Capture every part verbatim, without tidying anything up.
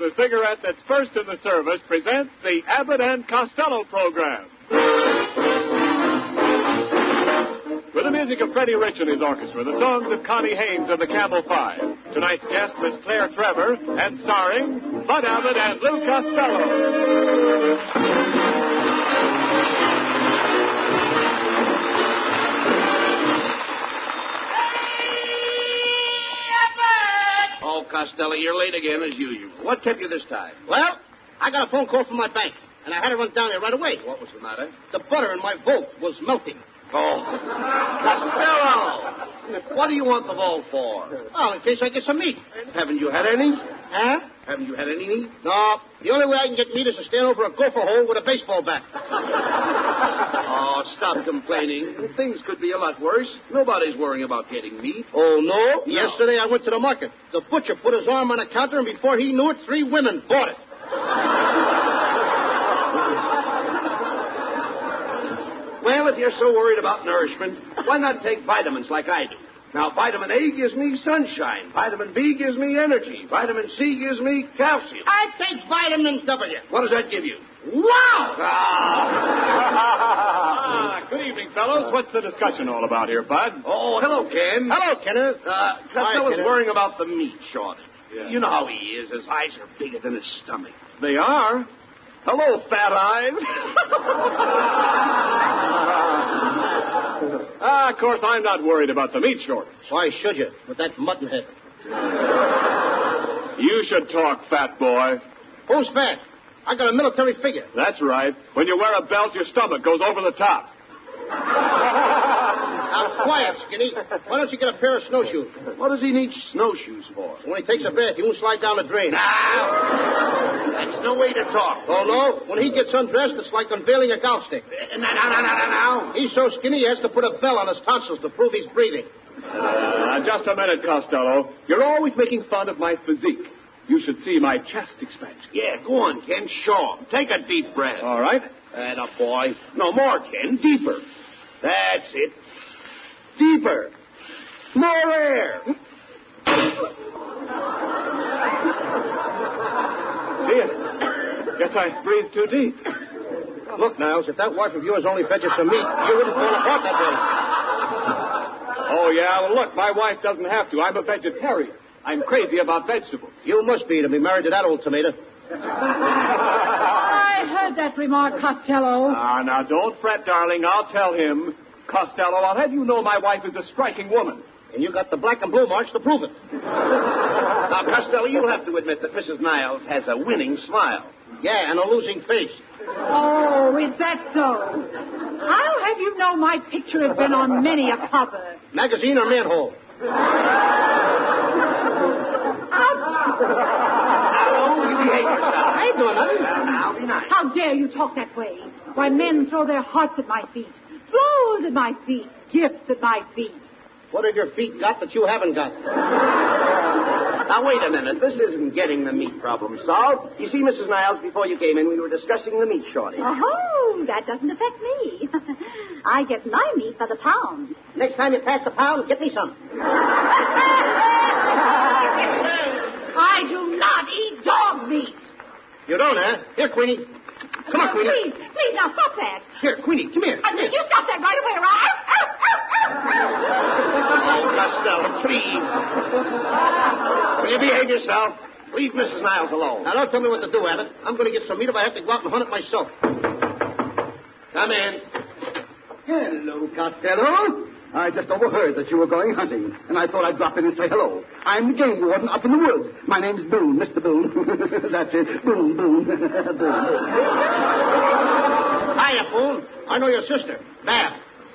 the cigarette that's first in the service, presents the Abbott and Costello program. With the music of Freddie Rich and his orchestra, the songs of Connie Haynes and the Camel Five. Tonight's guest, Miss Claire Trevor, and starring Bud Abbott and Lou Costello. Oh, Costello, you're late again as usual. What kept you this time? Well, I got a phone call from my bank, and I had to run down there right away. What was the matter? The butter in my vault was melting. Oh. Costello! What do you want the vault for? Well, in case I get some meat. Haven't you had any? Huh? Haven't you had any meat? No. The only way I can get meat is to stand over a gopher hole with a baseball bat. Oh, stop complaining. Things could be a lot worse. Nobody's worrying about getting meat. Oh, no? No. Yesterday I went to the market. The butcher put his arm on the counter, and before he knew it, three women bought it. Well, if you're so worried about nourishment, why not take vitamins like I do? Now, vitamin A gives me sunshine. Vitamin B gives me energy. Vitamin C gives me calcium. I take vitamin W. What does that give you? Wow! Ah, good evening, fellows. What's the discussion all about here, Bud? Oh, hello, Ken. Hello, Kenneth. Uh, Hi, Costello's Kenneth. worrying about the meat shortage. Yeah. You know how he is. His eyes are bigger than his stomach. They are. Hello, fat eyes. Ah, of course, I'm not worried about the meat shortage. Why should you, with that mutton head? You should talk, fat boy. Who's fat? I got a military figure. That's right. When you wear a belt, your stomach goes over the top. Now, quiet, Skinny. Why don't you get a pair of snowshoes? What does he need snowshoes for? When he takes a bath, he won't slide down the drain. Now, that's no way to talk. Oh, no? When he gets undressed, it's like unveiling a golf stick. Now, now, now, now, now. He's so skinny, he has to put a bell on his tonsils to prove he's breathing. Uh, just a minute, Costello. You're always making fun of my physique. You should see my chest expansion. Yeah, go on, Ken. Show him. Take a deep breath. All right. Atta boy. No more, Ken. Deeper. That's it. Deeper. More air. See it? Guess I breathed too deep. Look, Niles, if that wife of yours only fed you some meat, you wouldn't fall apart that way. Oh, yeah? Well, look, my wife doesn't have to. I'm a vegetarian. I'm crazy about vegetables. You must be to be married to that old tomato. I heard that remark, Costello. Ah, now, don't fret, darling. I'll tell him. Costello, I'll have you know my wife is a striking woman. And you got the black and blue marks to prove it. Now, Costello, you'll have to admit that Missus Niles has a winning smile. Yeah, and a losing face. Oh, is that so? I'll have you know my picture has been on many a cover. Magazine or manhole? Now, you behave yourself. I ain't doing nothing. Now, now, be nice. How dare you talk that way? Why, men throw their hearts at my feet, clothes at my feet, gifts at my feet. What have your feet got that you haven't got? Now, wait a minute. This isn't getting the meat problem solved. You see, Missus Niles, before you came in, we were discussing the meat shortage. Oh, that doesn't affect me. I get my meat by the pound. Next time you pass the pound, get me some. I do not eat dog meat. You don't, huh? Here, Queenie. Come on, Oh, Queenie. please, please, now stop that. Here, Queenie, come here. Uh, Come here. you stop that right away, or I'll... Oh, Costello, please. Will you behave yourself? Leave Missus Niles alone. Now, don't tell me what to do, Abbott. I'm going to get some meat if I have to go out and hunt it myself. Come in. Hello, Costello. I just overheard that you were going hunting, and I thought I'd drop in and say hello. I'm the game warden up in the woods. My name's Boone, Mister Boone. That's it. Boone, Boone. Boone. Hiya, Boone. I know your sister, Bab.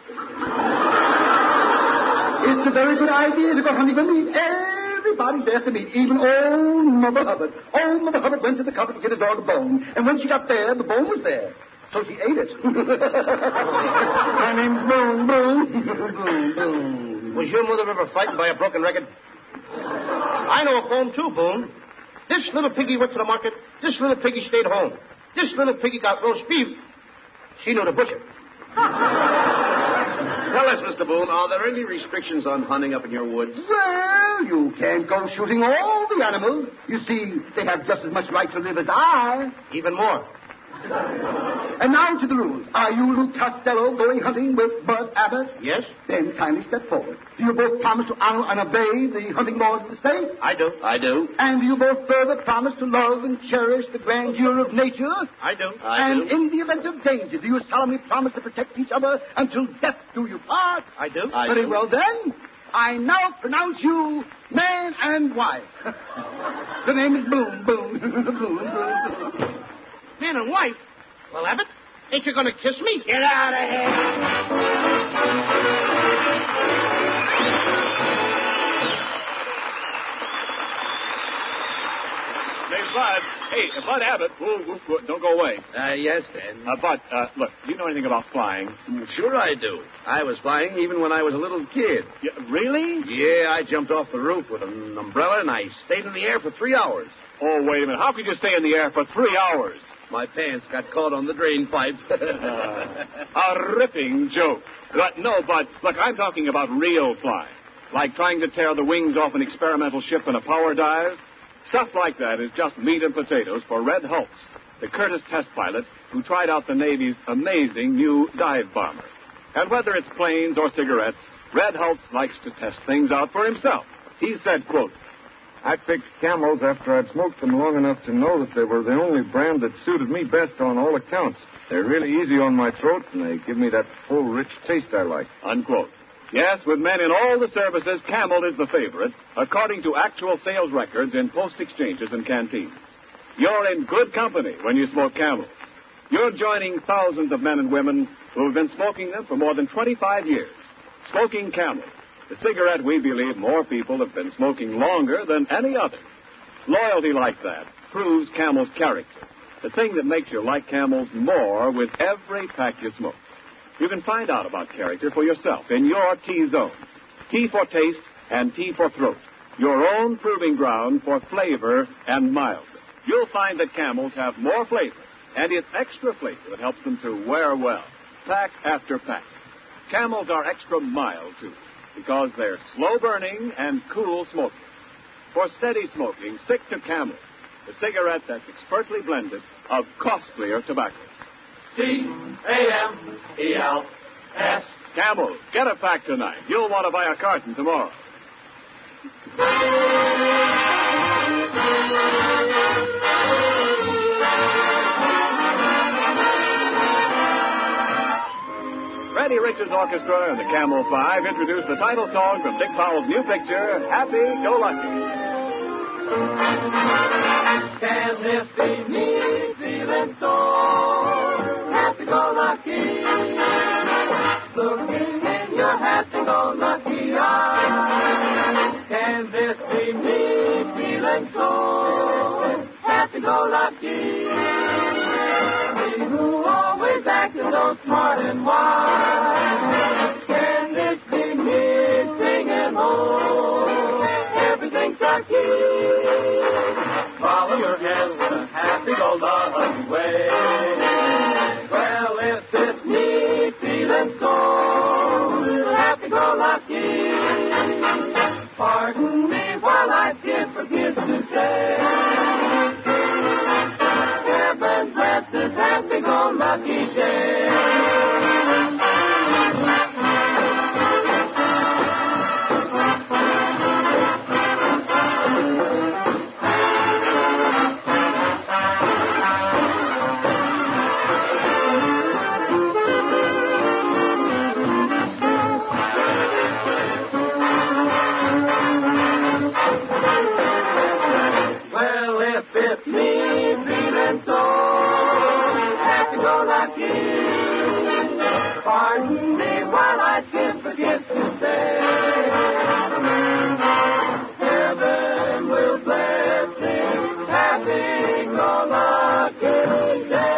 It's a very good idea to go hunting with me. Everybody's there to meet, even old Mother Hubbard. Old Mother Hubbard went to the cupboard to get a dog a bone, and when she got there, the bone was there. So she ate it. My name's Boone, Boone. Boone, Boone. Was your mother ever frightened by a broken record? I know a Boone, too, Boone. This little piggy went to the market. This little piggy stayed home. This little piggy got roast beef. She knew the butcher. Tell us, Mister Boone, are there any restrictions on hunting up in your woods? Well, you can't go shooting all the animals. You see, they have just as much right to live as I. Even more. And now to the rules. Are you, Lou Costello, going hunting with Bud Abbott? Yes? Then kindly step forward. Do you both promise to honor and obey the hunting laws of the state? I do. I do. And do you both further promise to love and cherish the grandeur of nature? I do. I and do. in the event of danger, do you solemnly promise to protect each other until death do you part? I do. I Very do. well, then. I now pronounce you man and wife. The name is Boone, Boone, Boone, Boone, Boone. Man and wife? Well, Abbott, ain't you going to kiss me? Get out of here! Say, Bud. Hey, Bud Abbott. Whoa, whoa, whoa, don't go away. Uh, yes, Dan. Uh, Bud, uh, look, do you know anything about flying? Sure I do. I was flying even when I was a little kid. Yeah, really? Yeah, I jumped off the roof with an umbrella and I stayed in the air for three hours. Oh, wait a minute. How could you stay in the air for three hours? My pants got caught on the drain pipe. Uh, a ripping joke. But no, Bud, look, I'm talking about real flying. Like trying to tear the wings off an experimental ship in a power dive. Stuff like that is just meat and potatoes for Red Hulse, the Curtiss test pilot who tried out the Navy's amazing new dive bomber. And whether it's planes or cigarettes, Red Hulse likes to test things out for himself. He said, quote, I picked Camels after I'd smoked them long enough to know that they were the only brand that suited me best on all accounts. They're really easy on my throat, and they give me that full, rich taste I like. Unquote. Yes, with men in all the services, Camel is the favorite, according to actual sales records in post exchanges and canteens. You're in good company when you smoke Camels. You're joining thousands of men and women who have been smoking them for more than twenty-five years. Smoking Camel, the cigarette we believe more people have been smoking longer than any other. Loyalty like that proves Camel's character, the thing that makes you like Camels more with every pack you smoke. You can find out about character for yourself in your T-Zone. T for taste and T for throat. Your own proving ground for flavor and mildness. You'll find that Camels have more flavor, and it's extra flavor that helps them to wear well, pack after pack. Camels are extra mild, too, because they're slow-burning and cool smoking. For steady smoking, stick to Camels, the cigarette that's expertly blended of costlier tobaccos. C A M E L S. Camel, get a pack tonight. You'll want to buy a carton tomorrow. Freddie Richards Orchestra and the Camel Five introduce the title song from Dick Powell's new picture, Happy Go Lucky. Can this be me feeling so happy-go-lucky? Looking in your happy-go-lucky eyes. Can this be me feeling so happy-go-lucky? Me who always acted so smart and wise. Can this be me singing, oh, everything's lucky? Follow your hand with a happy-go-lucky way. Well, if it's me feeling so happy-go-lucky, pardon me while I can't forget to say, heaven bless this happy-go-lucky day. It's me feeling so happy-go-lucky. Pardon me while I can't forget to say, heaven will bless this happy-go-lucky day.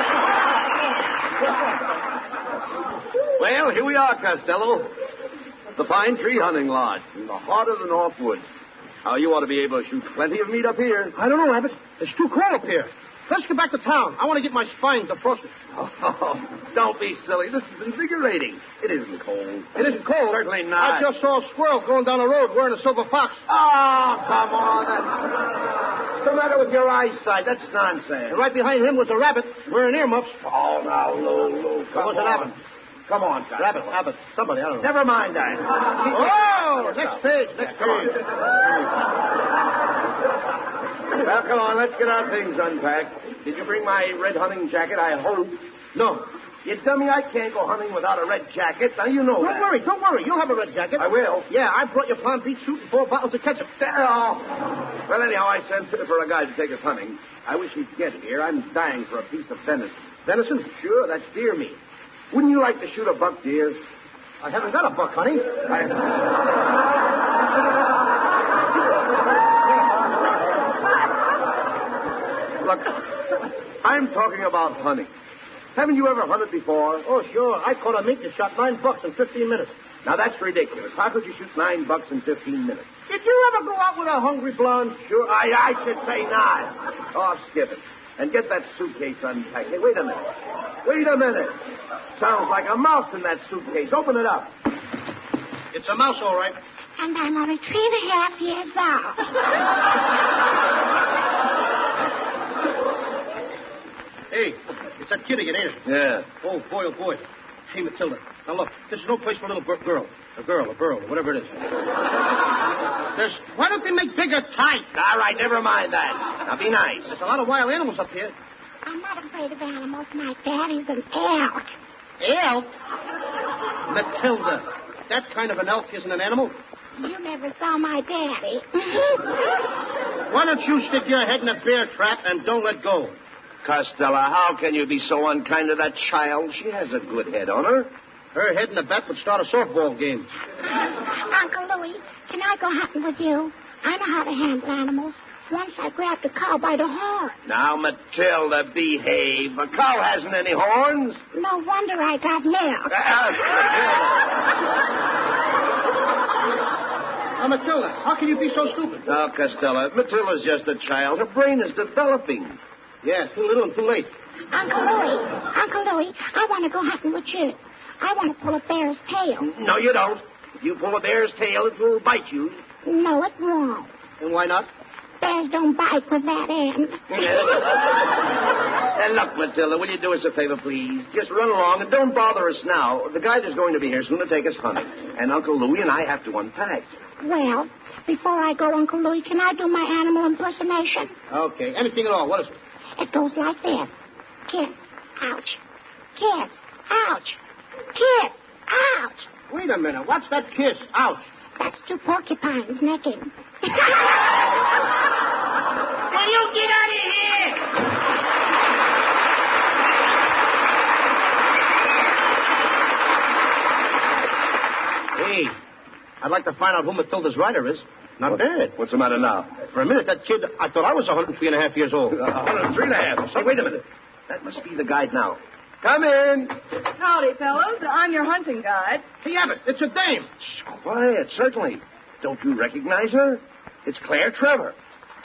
Well, here we are, Costello. The Pine Tree Hunting Lodge in the heart of the North Woods. Now, you ought to be able to shoot plenty of meat up here. I don't know, Abbott. It's too cold up here. Let's get back to town. I want to get my spine defrosted. Oh, don't be silly. This is invigorating. It isn't cold. It isn't cold? Certainly not. I just saw a squirrel going down the road wearing a silver fox. Oh, come on. That's... What's the matter with your eyesight? That's nonsense. And right behind him was a rabbit wearing earmuffs. Oh, now, Lou, Lou, come It was on. an Abbott. Come on, Costello. Rabbit, Abbott, somebody, I don't know. Never mind that. Oh, next page, next page. Well, come on, let's get our things unpacked. Did you bring my red hunting jacket, I hope? No. You dummy, I can't go hunting without a red jacket. Now, you know Don't that. worry, don't worry. You'll have a red jacket. I will. Yeah, I brought your Palm Beach suit and four bottles of ketchup. Oh. Well, anyhow, I sent for a guy to take us hunting. I wish he'd get here. I'm dying for a piece of venison. Venison? Sure, that's deer meat. Wouldn't you like to shoot a buck deer? I haven't got a buck, honey. I... Look, I'm talking about hunting. Haven't you ever hunted before? Oh, sure. I caught a mink that shot nine bucks in fifteen minutes. Now, that's ridiculous. How could you shoot nine bucks in fifteen minutes? Did you ever go out with a hungry blonde? Sure, I, I should say not. Oh, skip it. And get that suitcase unpacked. Hey, wait a minute. Wait a minute. Sounds like a mouse in that suitcase. Open it up. It's a mouse, all right. And I'm only three and a half years old. Hey, it's that kid again, ain't it? Yeah. Oh, boy, oh, boy. Hey, Matilda. Now, look, this is no place for a little girl. A girl, a girl, whatever it is. There's... Why don't they make bigger tight? All right, never mind that. Now, be nice. There's a lot of wild animals up here. I'm not afraid of animals. My daddy's an elk. Elk? Matilda, that kind of an elk isn't an animal. You never saw my daddy. Why don't you stick your head in a bear trap and don't let go? Costello, how can you be so unkind to that child? She has a good head on her. Her head in the bat would start a softball game. Uncle Louis, can I go hunting with you? I know how to handle animals. Once I grabbed a cow by the horn. Now, Matilda, behave. A cow hasn't any horns. No wonder I got milk. Now, Matilda, how can you be so stupid? No, Costello, Matilda's just a child. Her brain is developing. Yeah, too little and too late. Uncle Louis, Uncle Louis, I want to go hunting with you. I want to pull a bear's tail. No, you don't. If you pull a bear's tail, it will bite you. No, it won't. And why not? Bears don't bite with that end. And look, Matilda, will you do us a favor, please? Just run along and don't bother us now. The guide is going to be here soon to take us hunting. And Uncle Louis and I have to unpack. Well, before I go, Uncle Louis, can I do my animal impersonation? Okay, anything at all. What is it? It goes like this. Kiss, ouch. Kiss, ouch. Kiss, ouch. Wait a minute. What's that kiss? Ouch. That's two porcupines necking. Will you get out of here? Hey, I'd like to find out who Matilda's rider is. Not what, bad. What's the matter now? For a minute, that kid, I thought I was one hundred three and a half years old. one hundred three and a half. Hey, wait a minute. That must be the guide now. Come in. Howdy, fellows. I'm your hunting guide. Hey, Abbott, it's a dame. Shh, quiet, certainly. Don't you recognize her? It's Claire Trevor.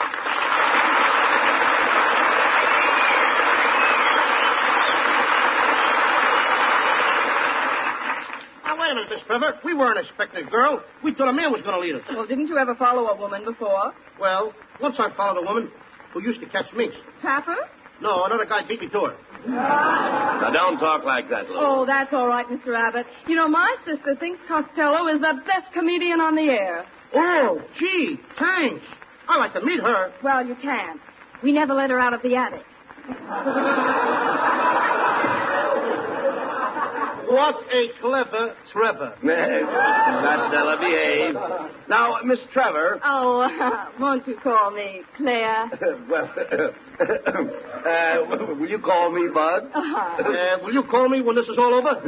Now, wait a minute, Miss Trevor. We weren't expecting a girl. We thought a man was going to lead us. Well, didn't you ever follow a woman before? Well, once I followed a woman who used to catch minks. Papa? No, another guy beat me to her. Now, don't talk like that, Lou. Oh, that's all right, Mister Abbott. You know, my sister thinks Costello is the best comedian on the air. Oh, gee, thanks. I'd like to meet her. Well, you can't. We never let her out of the attic. What a clever Trevor. Costello, behave. Now, Miss Trevor. Oh, uh, won't you call me Claire? Well, uh, will you call me Bud? Uh-huh. Uh, will you call me when this is all over?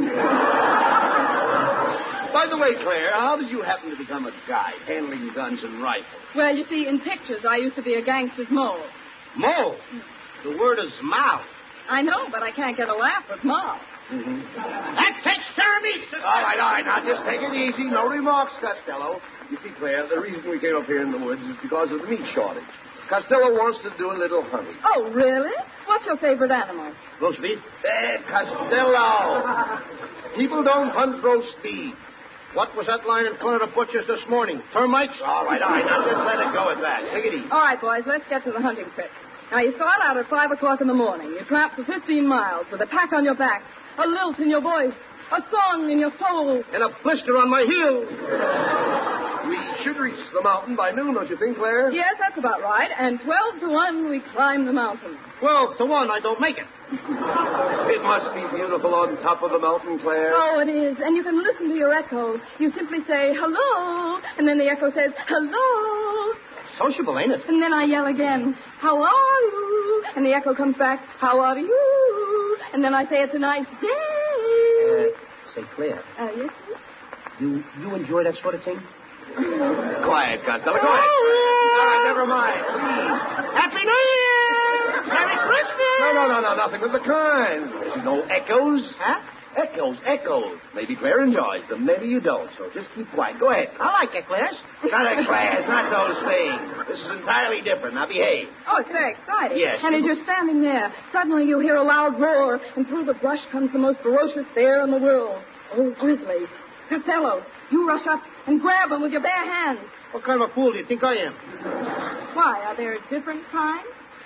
By the way, Claire, how did you happen to become a guide handling guns and rifles? Well, you see, in pictures, I used to be a gangster's mole. Mole? The word is mouth. I know, but I can't get a laugh with mouth. Mm-hmm. That takes care of meat, Costello. All right, all right. Now, just take it easy. No remarks, Costello. You see, Claire, the reason we came up here in the woods is because of the meat shortage. Costello wants to do a little hunting. Oh, really? What's your favorite animal? Roast beef? Eh, Costello. People don't hunt roast beef. What was that line in front of the butcher's this morning? Termites? All right, all right. Now, just let it go at that. Take it easy. All right, boys, let's get to the hunting trip. Now, you start out at five o'clock in the morning. You tramp for fifteen miles with a pack on your back, a lilt in your voice, a song in your soul. And a blister on my heel. We should reach the mountain by noon, don't you think, Claire? Yes, that's about right. And twelve to one, we climb the mountain. Twelve to one, I don't make it. It must be beautiful on top of the mountain, Claire. Oh, it is. And you can listen to your echo. You simply say, hello, and then the echo says, hello. Sociable, ain't it? And then I yell again, how are you? And the echo comes back, how are you? And then I say, it's a nice day. Uh, say, Claire. Uh, yes, sir? You, you enjoy that sort of thing? Quiet, Costello. Go ahead. Ah, never mind. Please. Happy New Year! Merry Christmas! No, no, no, no, nothing of the kind. There's no echoes. Huh? Echoes, echoes. Maybe Claire enjoys them, maybe you don't. So just keep quiet. Go ahead. I like eclairs. Not eclairs, not those things. This is entirely different. Now behave. Oh, it's very exciting. Yes. And as you're standing there, suddenly you hear a loud roar, and through the brush comes the most ferocious bear in the world. Oh, Grizzly. Costello, you rush up and grab him with your bare hands. What kind of a fool do you think I am? Why, are there different kinds?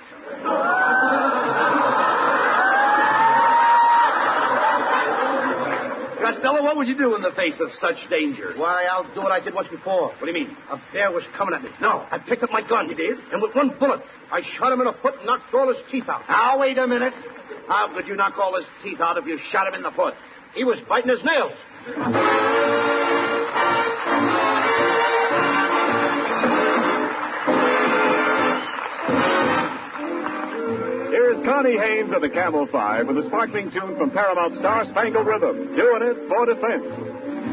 Costello, what would you do in the face of such danger? Why, I'll do what I did once before. What do you mean? A bear was coming at me. No, I picked up my gun. You did? And with one bullet, I shot him in the foot and knocked all his teeth out. Now, wait a minute. How could you knock all his teeth out if you shot him in the foot? He was biting his nails. Here's Connie Haynes of the Camel Five with a sparkling tune from Paramount Star Spangled Rhythm, doing it for defense.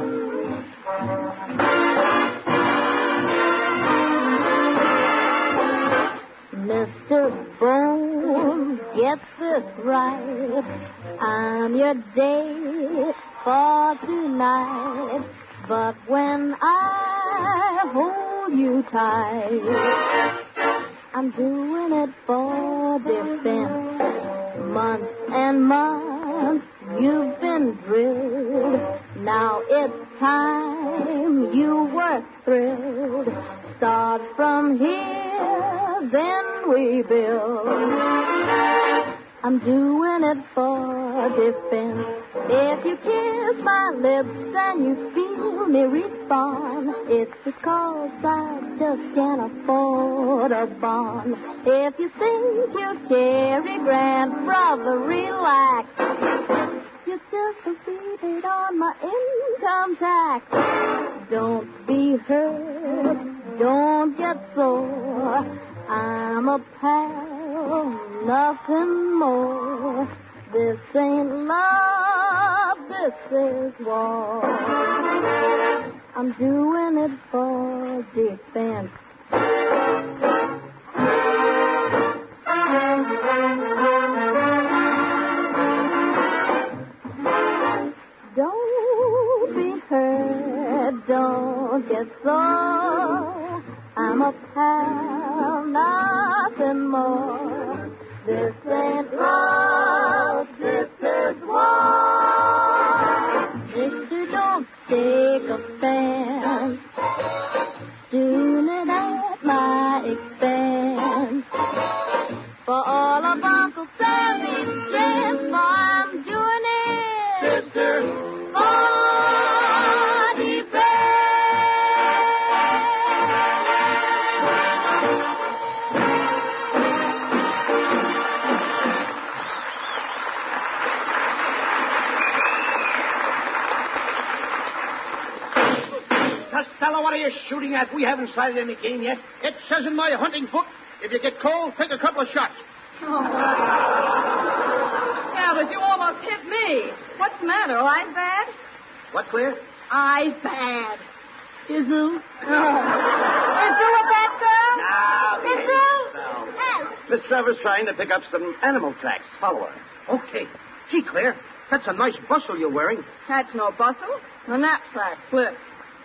Mister Bones, get this right. I'm your date for tonight. But when I hold you tight, I'm doing it for defense. Months and months you've been drilled. Now it's time you were thrilled. Start from here, then we build. I'm doing it for defense. If you kiss my lips and you feel me respond, it's because I just can't afford a bond. If you think you're Cary Grant, brother, relax. You're just a rebate on my income tax. Don't be hurt, don't get sore. I'm a pal, nothing more. This ain't love, this is war. I'm doing it for defense. Don't be hurt, don't get sore. I'm a pal, nothing more. This ain't love, this is war. Mister, don't take offense. Doing it at my expense. For all of Uncle Sammy's strength, for I'm doing it. Sister. For defense. Costello, what are you shooting at? We haven't sighted any game yet. It says in my hunting book, if you get cold, take a couple of shots. Oh. Yeah, but you almost hit me. What's the matter? Eyes bad? What, Claire? Eyes bad. Is who? Oh. Is you a bad girl? Now, Is behave you? yourself. Miss Trevor's trying to pick up some animal tracks. Follow her. Okay. Gee, Claire, That's a nice bustle you're wearing. That's no bustle. The knapsack slipped.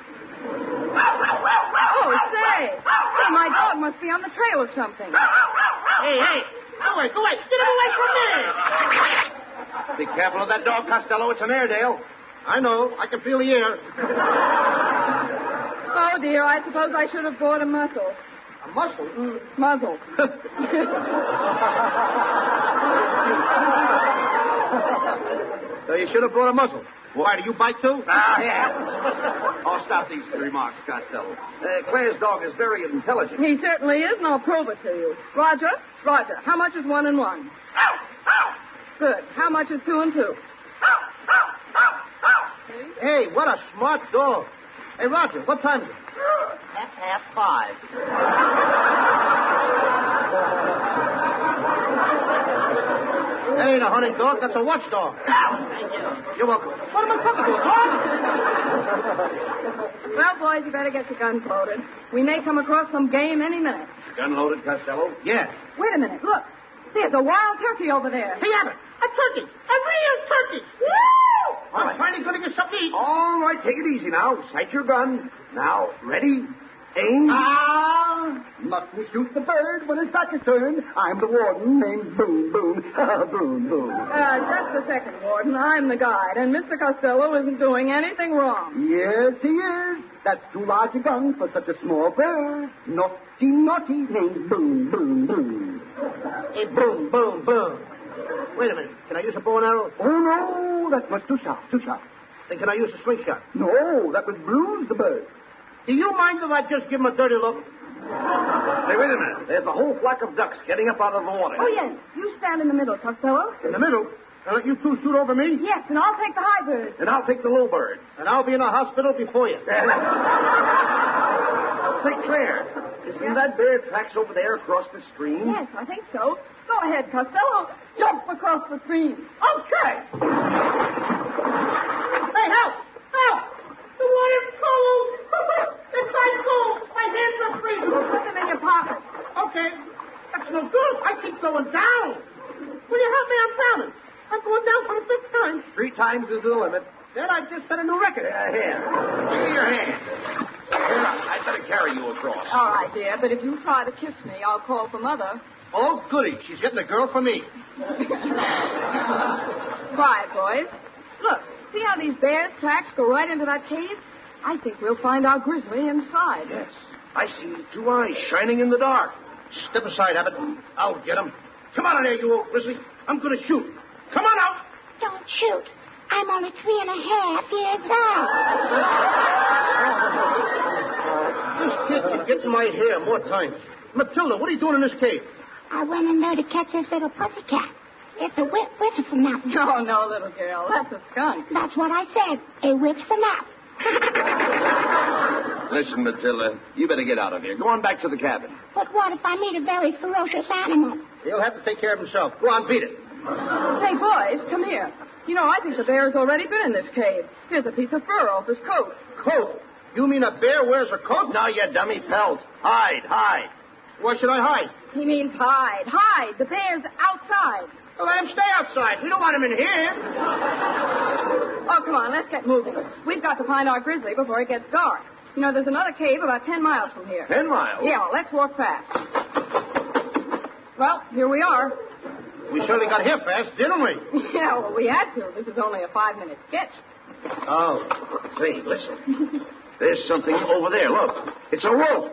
Oh, say. Hey, my dog must be on the trail or something. Hey, hey. Go away, go away. Get him away from me. Be careful of that dog, Costello. It's an Airedale. I know. I can feel the air. Oh, dear. I suppose I should have bought a muzzle. A muzzle? Mm, muzzle. So you should have brought a muzzle. Why, do you bite too? Ah, yeah. I'll stop these remarks, Costello. Uh, Claire's dog is very intelligent. He certainly is, and I'll prove it to you. Roger, Roger, how much is one and one? Good. How much is two and two? Hey, what a smart dog. Hey, Roger, what time is it? That's half five. That ain't a hunting dog. That's a watchdog. Thank you. You're welcome. What am I talking to, a dog? Well, boys, you better get your guns loaded. We may come across some game any minute. Gun loaded, Costello? Yeah. Wait a minute. Look. There's a wild turkey over there. Hey, Abbott. A turkey. A real turkey. Woo! I'm finally going to get something to eat. All right, take it easy now. Sight your gun. Now, ready? Aim. Ah! Mustn't shoot the bird when his back is turned. I'm the warden named Boone Boone. Boone Boone. Uh, just a second, Warden. I'm the guide, and Mister Costello isn't doing anything wrong. Yes, he is. That's too large a gun for such a small bird. Naughty, naughty named Boone Boone Boone. Hey, boom, boom, boom. Wait a minute. Can I use a bow and arrow? Oh, no, that was too sharp, too sharp. Then can I use a slingshot? No, that would bruise the bird. Do you mind if I just give him a dirty look? Hey, wait a minute. There's a whole flock of ducks getting up out of the water. Oh, yes. You stand in the middle, Costello. In the middle? And let you two shoot over me? Yes, and I'll take the high bird. And I'll take the low bird. And I'll be in a hospital before you. Say, Claire, you see that bear tracks over there across the stream? Yes, I think so. Go ahead, Costello. Jump across the stream. Okay. Hey, help! Help! The water's cold! It's ice cold! My hands are freezing! Put them in your pocket. Okay. That's no good. I keep going down. Will you help me? I'm drowning. I'm going down for the fifth time. Three times is the limit. Then I just set a new record. Yeah, here. Give me your hand. Here, I'd better carry you across. All right, dear, but if you try to kiss me, I'll call for Mother. Oh, goody. She's getting a girl for me. Quiet, boys. Look, see how these bears' tracks go right into that cave? I think we'll find our grizzly inside. Yes. I see two eyes shining in the dark. Step aside, Abbott. I'll get him. Come on in there, you old grizzly. I'm going to shoot. Come on out. Don't shoot. I'm only three and a half years old. This kid can get in my hair more times. Matilda, what are you doing in this cave? I went in there to catch this little pussycat. It's a whip whippersnap. No, no, little girl. That's a skunk. That's what I said. A whippersnap. Listen, Matilda, you better get out of here. Go on back to the cabin. But what if I meet a very ferocious animal? He'll have to take care of himself. Go on, beat it. Hey, boys, come here. You know, I think the bear's already been in this cave. Here's a piece of fur off his coat. Coat? You mean a bear wears a coat? No, you dummy pelt. Hide, hide. Why should I hide? He means hide. Hide. The bear's outside. Well, let him stay outside. We don't want him in here. Oh, come on, let's get moving. We've got to find our grizzly before it gets dark. You know, there's another cave about ten miles from here. Ten miles? Yeah, well, let's walk fast. Well, here we are. We certainly got here fast, didn't we? Yeah, well, we had to. This is only a five-minute sketch. Oh. Say, listen. There's something over there. Look. It's a rope.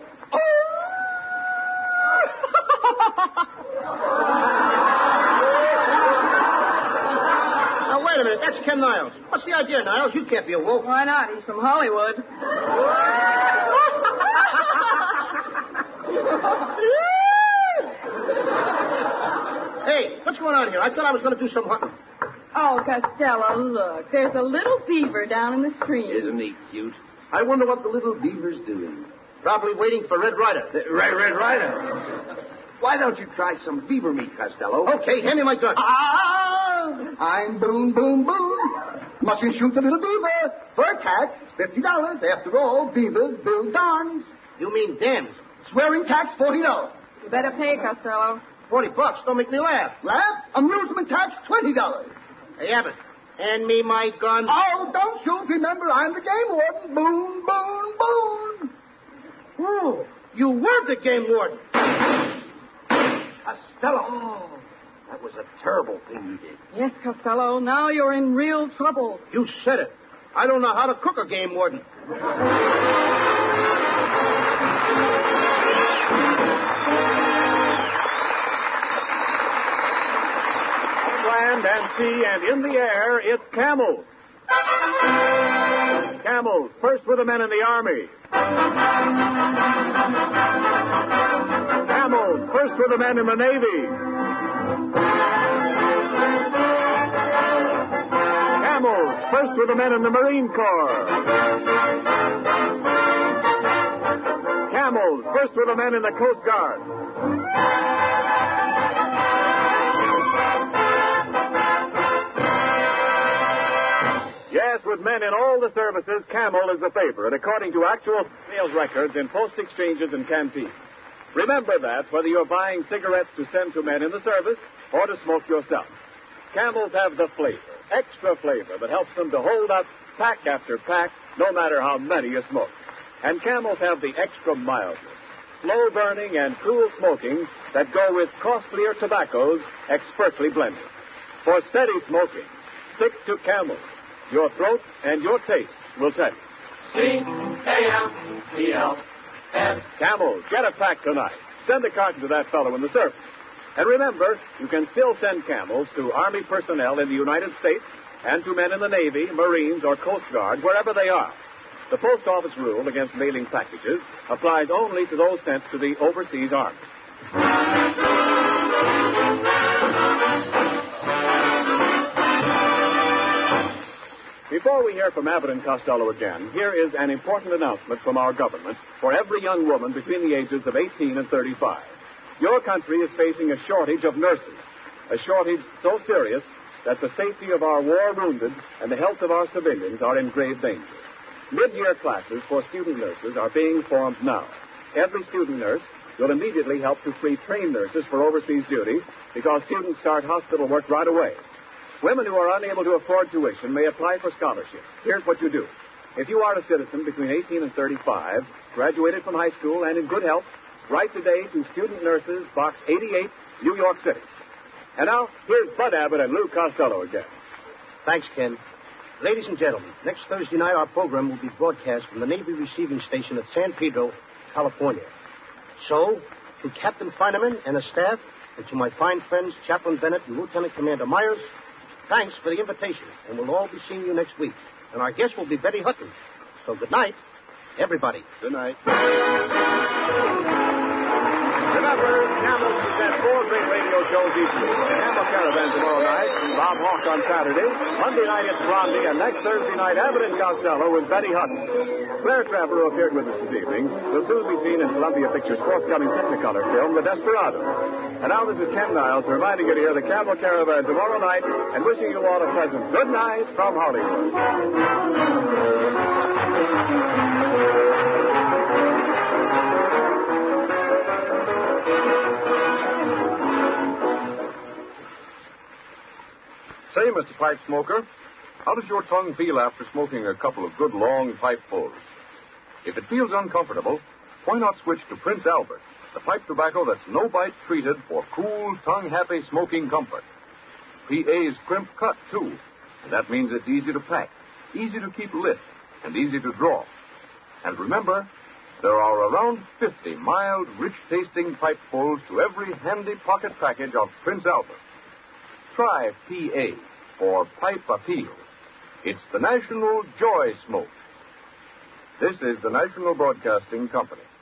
Now, wait a minute. That's Ken Niles. What's the idea, Niles? You can't be a wolf. Why not? He's from Hollywood. Hey, what's going on here? I thought I was going to do some hunting. Oh, Costello, look. There's a little beaver down in the stream. Isn't he cute? I wonder what the little beaver's doing. Probably waiting for Red Ryder. Uh, Red, Red Ryder. Why don't you try some beaver meat, Costello? Okay, hand me my gun. Ah! I'm Boone Boone Boone. Must you shoot the little beaver? For a tax, fifty dollars. After all, beavers build dams. You mean dams? Swearing tax, forty dollars. You better pay, Costello. Forty bucks. Don't make me laugh. Laugh? Amusement tax, twenty dollars. Hey, Abbott, Hand me my gun. Oh, don't shoot. Remember, I'm the game warden. Boom, boom, boom. Oh, you were the game warden. Costello. Oh, that was a terrible thing you did. Yes, Costello, now you're in real trouble. You said it. I don't know how to cook a game warden. Land and sea and in the air, it's camels. Camels, first with the men in the army. Camels, first with the men in the Navy. Camels, first with the men in the Marine Corps. Camels, first with the men in the Coast Guard. Yes, with men in all the services, Camel is the favorite, according to actual sales records in post exchanges and canteens. Remember that, whether you're buying cigarettes to send to men in the service or to smoke yourself. Camels have the flavor, extra flavor, that helps them to hold up pack after pack, no matter how many you smoke. And Camels have the extra mildness, slow burning and cool smoking that go with costlier tobaccos expertly blended. For steady smoking, stick to Camels. Your throat and your taste will tell you. C A M E L S. Camels, get a pack tonight. Send a carton to that fellow in the service. And remember, you can still send Camels to Army personnel in the United States and to men in the Navy, Marines, or Coast Guard, wherever they are. The post office rule against mailing packages applies only to those sent to the overseas army. Before we hear from Abbott and Costello again, here is an important announcement from our government for every young woman between the ages of eighteen and thirty-five. Your country is facing a shortage of nurses, a shortage so serious that the safety of our war wounded and the health of our civilians are in grave danger. Mid-year classes for student nurses are being formed now. Every student nurse will immediately help to free trained nurses for overseas duty because students start hospital work right away. Women who are unable to afford tuition may apply for scholarships. Here's what you do. If you are a citizen between eighteen and thirty-five, graduated from high school and in good health, write today to Student Nurses, Box eighty-eight, New York City. And now, here's Bud Abbott and Lou Costello again. Thanks, Ken. Ladies and gentlemen, next Thursday night our program will be broadcast from the Navy Receiving Station at San Pedro, California. So, to Captain Feineman and his staff, and to my fine friends Chaplain Bennett and Lieutenant Commander Myers, thanks for the invitation, and we'll all be seeing you next week. And our guest will be Betty Hutton. So good night, everybody. Good night. Remember, Camels present four great radio shows each week. The Camel Caravan tomorrow night, Bob Hawk on Saturday. Monday night it's Blondie, and next Thursday night, Abbott and Costello with Betty Hutton. Claire Trevor, who appeared with us this evening, will soon be seen in Columbia Pictures' forthcoming Technicolor film, The Desperados. And now this is Ken Niles reminding you to hear the Camel Caravan tomorrow night and wishing you all a pleasant good night from Hollywood. Say, Mister Pipe Smoker, how does your tongue feel after smoking a couple of good long pipefuls? If it feels uncomfortable, why not switch to Prince Albert, the pipe tobacco that's no-bite treated for cool, tongue-happy smoking comfort. P A's crimp cut, too, and that means it's easy to pack, easy to keep lit, and easy to draw. And remember, there are around fifty mild, rich-tasting pipefuls to every handy pocket package of Prince Albert. Try P A for Pipe Appeal. It's the National Joy Smoke. This is the National Broadcasting Company.